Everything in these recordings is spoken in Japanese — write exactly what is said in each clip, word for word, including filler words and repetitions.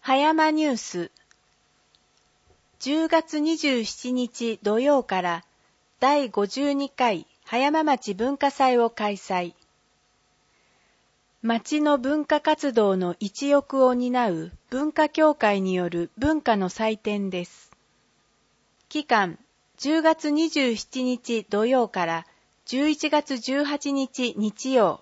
葉山ニュースじゅうがつにじゅうしちにち土曜からだいごじゅうにかい葉山町文化祭を開催。町の文化活動の一翼を担う文化協会による文化の祭典です。期間じゅうがつにじゅうしちにち土曜からじゅういちがつじゅうはちにち日曜。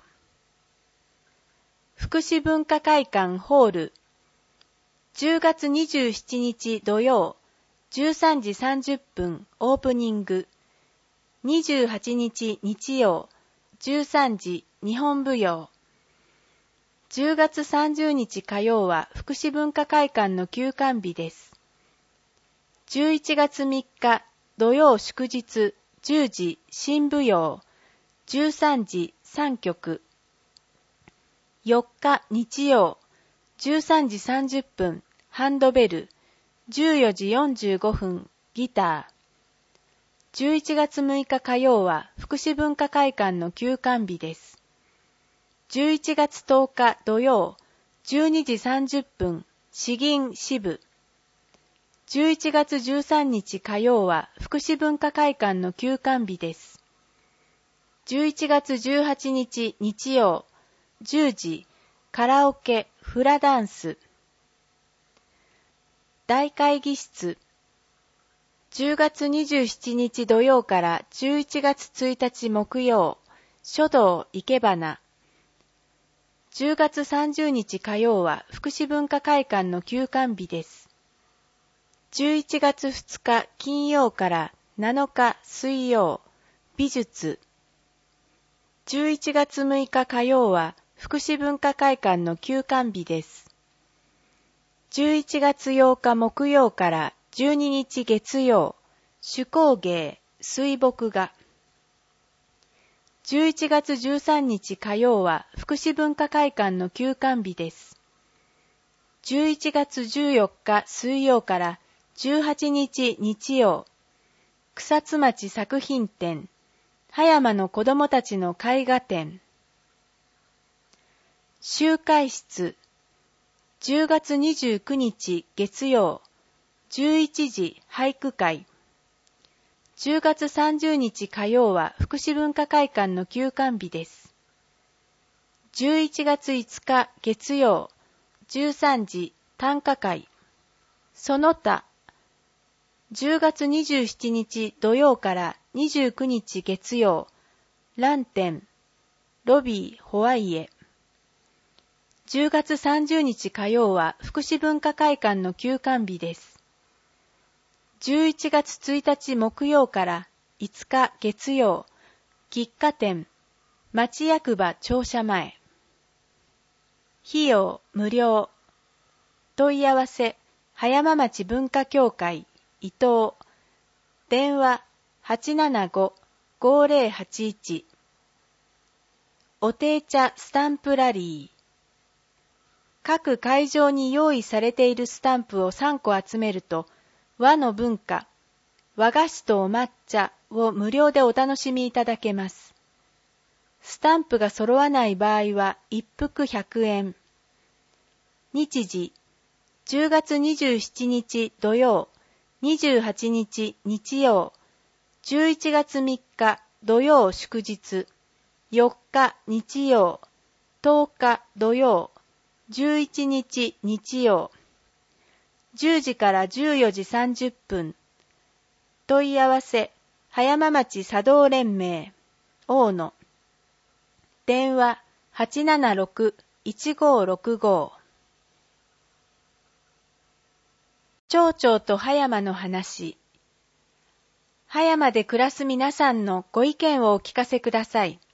福祉文化会館ホールじゅうがつにじゅうしちにち土曜じゅうさんじさんじゅっぷんオープニング。にじゅうはちにち日曜じゅうさんじ日本舞踊。じゅうがつさんじゅうにち火曜は福祉文化会館の休館日です。じゅういちがつみっか土曜祝日じゅうじ新舞踊じゅうさんじさんきょく。よっか日曜じゅうさんじさんじゅっぷんハンドベルじゅうよじよんじゅうごふんギター。じゅういちがつむいか火曜は福祉文化会館の休館日です。じゅういちがつとおか土曜じゅうにじさんじゅっぷん詩吟詩舞。じゅういちがつじゅうさんにち火曜は福祉文化会館の休館日です。じゅういちがつじゅうはちにち日曜じゅうじカラオケフラダンス。大会議室じゅうがつにじゅうしちにち土曜からじゅういちがつついたち木曜書道生け花。じゅうがつさんじゅうにち火曜は福祉文化会館の休館日です。じゅういちがつふつか金曜からなのか水曜美術。じゅういちがつむいか火曜は福祉文化会館の休館日です。じゅういちがつようか木曜からじゅうににち月曜手工芸水墨画。じゅういちがつじゅうさんにち火曜は福祉文化会館の休館日です。じゅういちがつじゅうよっか水曜からじゅうはちにち日曜草津町作品展葉山の子どもたちの絵画展。集会室じゅうがつにじゅうくにち月曜じゅういちじ俳句会。じゅうがつさんじゅうにち火曜は福祉文化会館の休館日です。じゅういちがついつか月曜じゅうさんじ短歌会。その他じゅうがつにじゅうしちにち土曜からにじゅうくにち月曜ランテンロビーホワイエ。じゅうがつさんじゅうにち火曜は福祉文化会館の休館日です。じゅういちがつついたち木曜からいつか月曜喫茶店町役場庁舎前。費用無料。問い合わせ葉山町文化協会伊藤。電話 はちななご ごぜろはちいち。おてい茶スタンプラリー。各会場に用意されているスタンプをさんこ集めると、和の文化、和菓子とお抹茶を無料でお楽しみいただけます。スタンプが揃わない場合は一服ひゃくえん。日時、じゅうがつにじゅうしちにち土曜、にじゅうはちにち日曜、じゅういちがつみっか土曜祝日、よっか日曜、とおか土曜、じゅういちにち日曜。じゅうじからじゅうよじさんじゅっぷん。問い合わせ、葉山町茶道連盟、大野。電話、はちななろく いちごろくご。町長と葉山の話。葉山で暮らす皆さんのご意見をお聞かせください。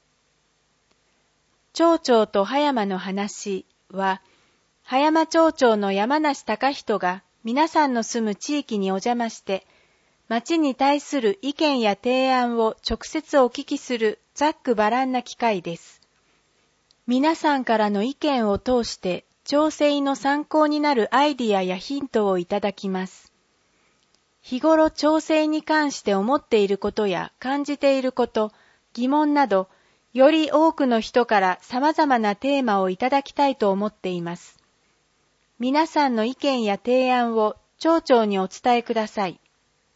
町長と葉山の話は、葉山町長の山梨隆人が皆さんの住む地域にお邪魔して、町に対する意見や提案を直接お聞きするざっくばらんな機会です。皆さんからの意見を通して町政の参考になるアイディアやヒントをいただきます。日頃町政に関して思っていることや感じていること、疑問など、より多くの人から様々なテーマをいただきたいと思っています。 皆さんの意見や提案を町長にお伝えください。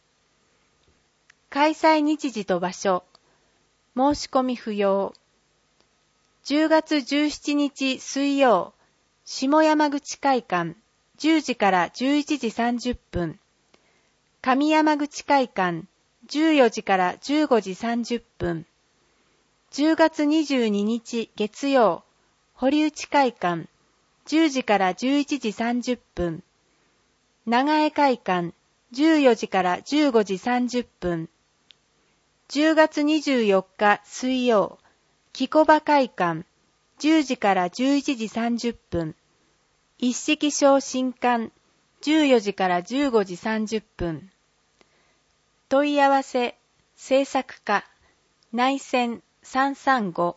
開催日時と場所、申し込み不要。じゅうがつじゅうしちにち水曜、下山口会館、じゅうじからじゅういちじさんじゅっぷん。上山口会館、じゅうよじからじゅうごじさんじゅっぷん。じゅうがつにじゅうににち月曜、堀内会館、じゅうじからじゅういちじさんじゅっぷん。長江会館、じゅうよじからじゅうごじさんじゅっぷん。じゅうがつにじゅうよっか水曜、木小場会館、じゅうじからじゅういちじさんじゅっぷん。一式小新館、じゅうよじからじゅうごじさんじゅっぷん。問い合わせ、制作課、内線さんさんご。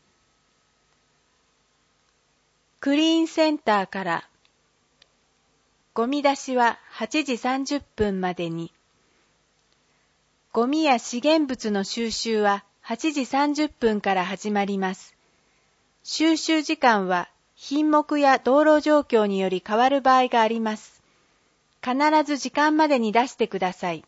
クリーンセンターから、ゴミ出しははちじさんじゅっぷんまでに。ゴミや資源物の収集ははちじさんじゅっぷんから始まります。収集時間は品目や道路状況により変わる場合があります。必ず時間までに出してください。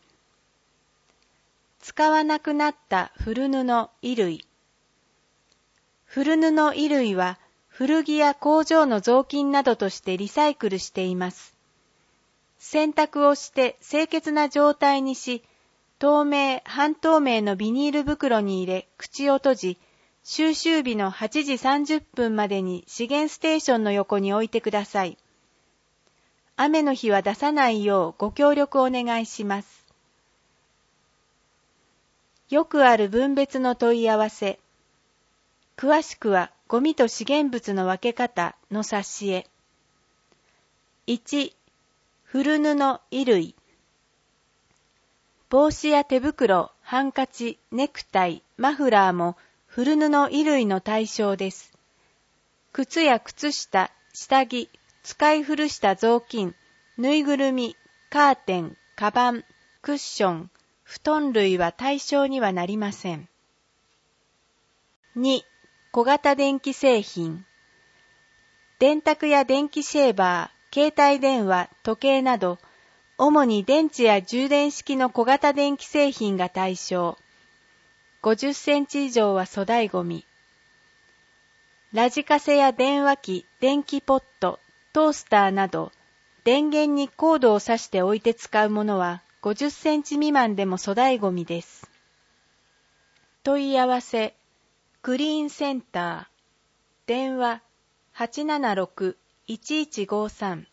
使わなくなった古布、衣類。古布、衣類は古着や工場の雑巾などとしてリサイクルしています。洗濯をして清潔な状態にし、透明、半透明のビニール袋に入れ、口を閉じ、収集日のはちじさんじゅっぷんまでに資源ステーションの横に置いてください。雨の日は出さないようご協力お願いします。よくある分別の問い合わせ。詳しくはゴミと資源物の分け方の冊子へ。いち、古布、衣類。帽子や手袋、ハンカチ、ネクタイ、マフラーも古布衣類の対象です。靴や靴下、下着、使い古した雑巾、ぬいぐるみ、カーテン、カバン、クッション、布団類は対象にはなりません。に、小型電気製品。電卓や電気シェーバー、携帯電話、時計など、主に電池や充電式の小型電気製品が対象。ごじゅっセンチ以上は粗大ごみ。ラジカセや電話機、電気ポット、トースターなど、電源にコードを挿して置いて使うものはごじゅっセンチ未満でも粗大ごみです。問い合わせ、クリーンセンター、電話はちななろく いちいちごさん。